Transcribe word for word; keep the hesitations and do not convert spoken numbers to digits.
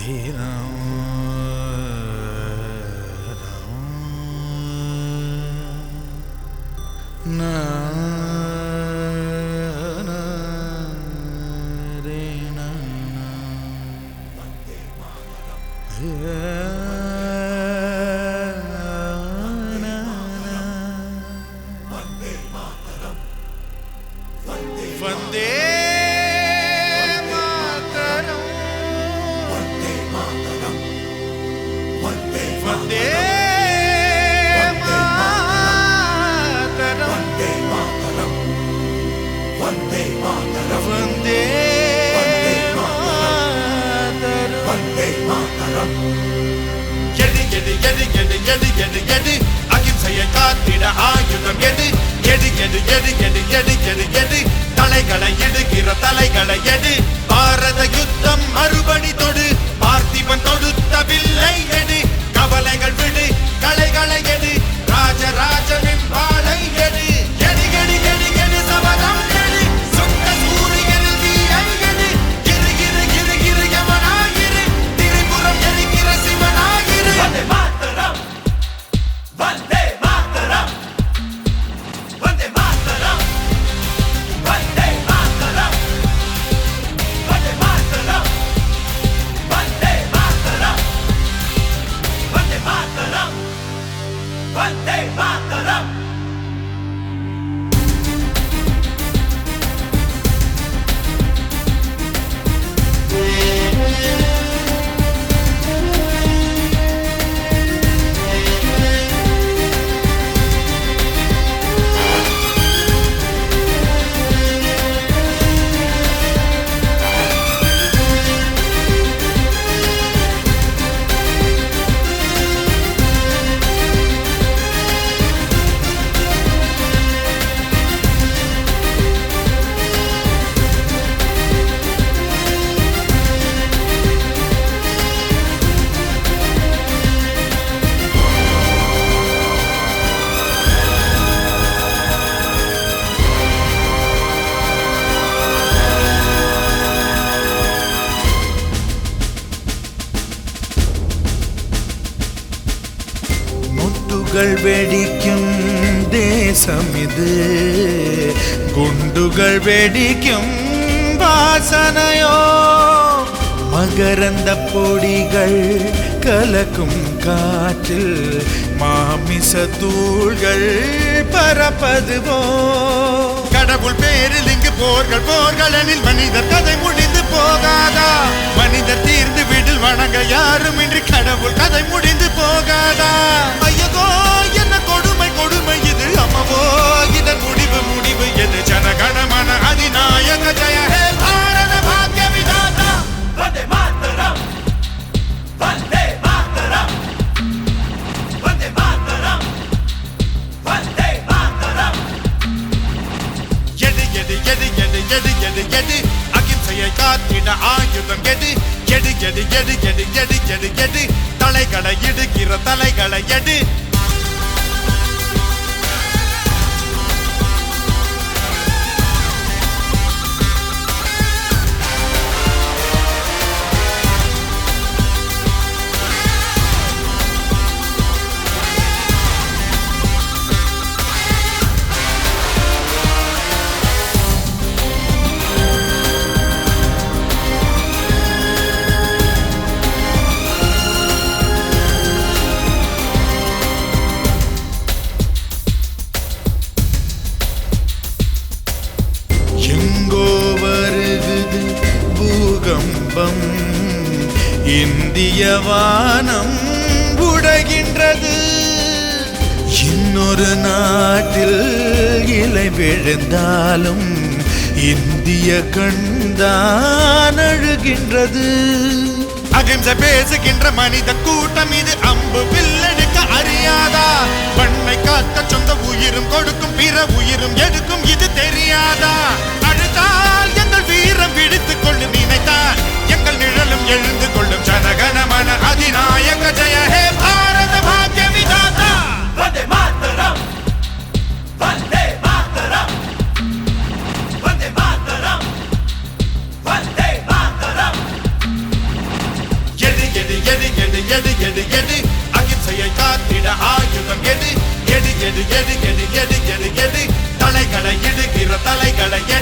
அகிம்சையை காத்திட ஆயுதம் எடு எடு எடு எடு எடு எடு எடு எடு தலைகளை எடுக்கிற தலைகளை எடு பாரத யுத்தம் மறுபடி தொடு பார்த்திபன் தொடுத்த வில்லை எடு கவலைகள் விடு கலைகளை எடு ராஜராஜனின் வாளை எடு எடு எடு எடு எடு சபதம் எடு சுத்த சூரியனில் தீயை எடு கிரு கிரு கிரு கிரு யமனாயிரு திரிபுரம் எரிக்கிற சிவனாயிரு வந்தே மாதரம் வந்தே மாதரம் வந்தே மாதரம் வந்தே மாதரம் வந்தே மாதரம் வந்தே மாதரம் வந்தே மாதரம் வந்தே மாதரம் வெடிக்கும் தேசம் இது குண்டுகள் வெடிக்கும் வாசனையோ மகரந்த பொடிகள் கலக்கும் காற்றில் மாமிச தூள்கள் பரப்பதுவோ கடவுள் பேரில் இங்கு போர்கள் போர்களெனில் மனிதர் கதை முடிந்து போகாதா மனிதர் தீர்ந்து வீட்டில் வணங்க யாரும் இன்றி கடவுள் கதை முடிந்து போகாதா ஐயகோ என்ன கொடுமை கொடுமை இது அம்மவோ இதன் முடிவு முடிவு எது ஜனகணமன அதிநாயக ஜெய ஹே பாரத பாக்ய விதாதா வந்தே மாதரம் வந்தே மாதரம் வந்தே மாதரம் வந்தே மாதரம் எடு எடு எடு எடு எடு எடு எடு அகிம்சையை காத்திட ஆயுதம் எடு எடு எடு எடு எடு எடு எடு எடு தலைகளை எடுக்கிற தலைகளை எடு இந்திய வானம் உடைகின்றது இன்னொரு நாட்டில் இலை விழுந்தாலும் இந்திய கண்தான் அழுகின்றது அகிம்சை பேசுகின்ற மனித கூட்டம் இது அம்பு வில்லெடுக்க அறியாதா பண்ணை காத்த சொந்த உயிரும் கொடுக்கும் பிற உயிரும் எடுக்கும் இது தெரியாதா அழுதால் எங்கள் வீரம் விடுத்துக் கொண்டு நினைத்தால் எங்கள் நிழலும் எழுந்து கொள்ளும் ஜனகணமன அதிநாயக ஜெய ஹே பாரத பாக்ய விதாதா வந்தே மாதரம் வந்தே மாதரம் வந்தே மாதரம் வந்தே மாதரம் எடு எடு எடு எடு எடு எடு எடு தலைகளை இடுகிற தலைகளை எடு